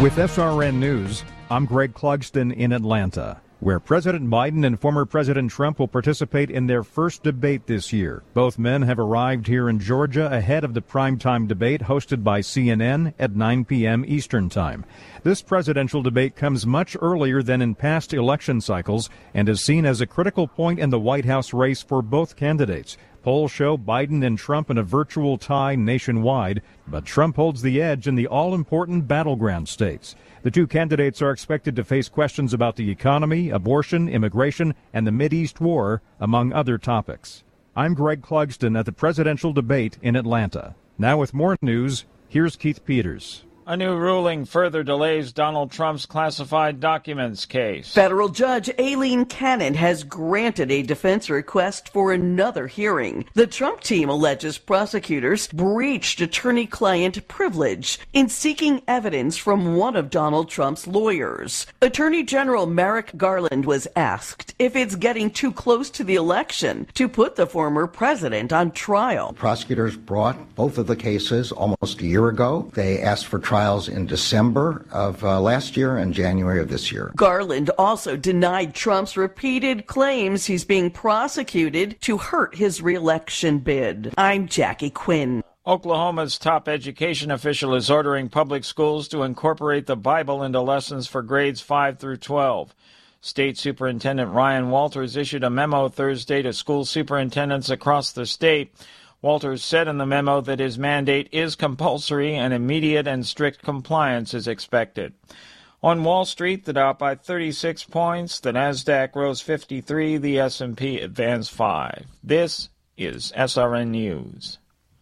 With SRN News, I'm Greg Clugston in Atlanta, where President Biden and former President Trump will participate in their first debate this year. Both men have arrived here in Georgia ahead of the primetime debate hosted by CNN at 9 p.m. Eastern Time. This presidential debate comes much earlier than in past election cycles and is seen as a critical point in the White House race for both candidates. Polls show Biden and Trump in a virtual tie nationwide, but Trump holds the edge in the all-important battleground states. The two candidates are expected to face questions about the economy, abortion, immigration, and the Mideast war, among other topics. I'm Greg Clugston at the presidential debate in Atlanta. Now with more news, here's Keith Peters. A new ruling further delays Donald Trump's classified documents case. Federal Judge Aileen Cannon has granted a defense request for another hearing. The Trump team alleges prosecutors breached attorney-client privilege in seeking evidence from one of Donald Trump's lawyers. Attorney General Merrick Garland was asked if it's getting too close to the election to put the former president on trial. Prosecutors brought both of the cases almost a year ago. They asked for trials in December of last year and January of this year. Garland also denied Trump's repeated claims he's being prosecuted to hurt his re-election bid. I'm Jackie Quinn. Oklahoma's top education official is ordering public schools to incorporate the Bible into lessons for grades 5 through 12. State Superintendent Ryan Walters issued a memo Thursday to school superintendents across the state. Walters said in the memo that his mandate is compulsory and immediate and strict compliance is expected. On Wall Street, the Dow by 36 points, the Nasdaq rose 53, the S&P advanced 5. This is SRN News.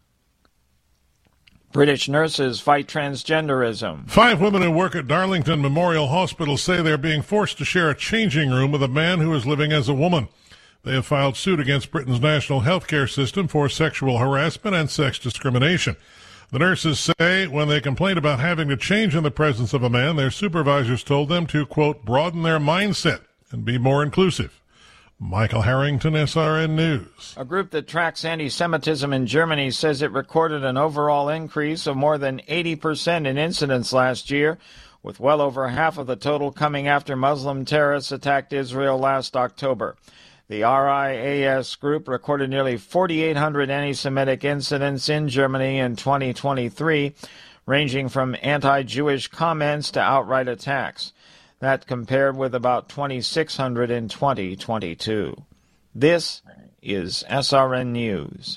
British nurses fight transgenderism. 5 women who work at Darlington Memorial Hospital say they're being forced to share a changing room with a man who is living as a woman. They have filed suit against Britain's national health care system for sexual harassment and sex discrimination. The nurses say when they complained about having to change in the presence of a man, their supervisors told them to, quote, broaden their mindset and be more inclusive. Michael Harrington, SRN News. A group that tracks anti-Semitism in Germany says it recorded an overall increase of more than 80% in incidents last year, with well over half of the total coming after Muslim terrorists attacked Israel last October. The RIAS group recorded nearly 4,800 anti-Semitic incidents in Germany in 2023, ranging from anti-Jewish comments to outright attacks. That compared with about 2,600 in 2022. This is SRN News.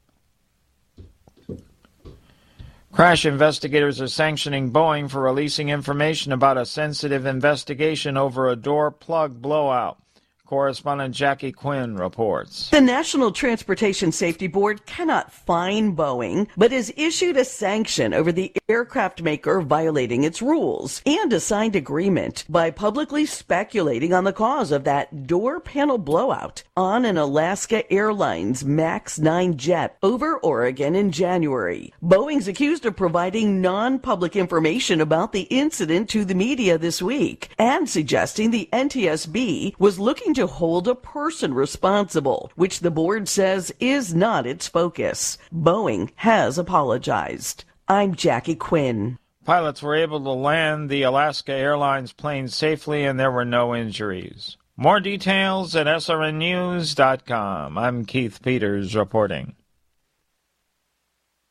Crash investigators are sanctioning Boeing for releasing information about a sensitive investigation over a door plug blowout. Correspondent Jackie Quinn reports. The National Transportation Safety Board cannot fine Boeing, but has issued a sanction over the aircraft maker violating its rules and a signed agreement by publicly speculating on the cause of that door panel blowout on an Alaska Airlines MAX 9 jet over Oregon in January. Boeing's accused of providing non-public information about the incident to the media this week and suggesting the NTSB was looking to hold a person responsible, which the board says is not its focus. Boeing has apologized. I'm Jackie Quinn. Pilots were able to land the Alaska Airlines plane safely and there were no injuries. More details at srnnews.com. I'm Keith Peters reporting.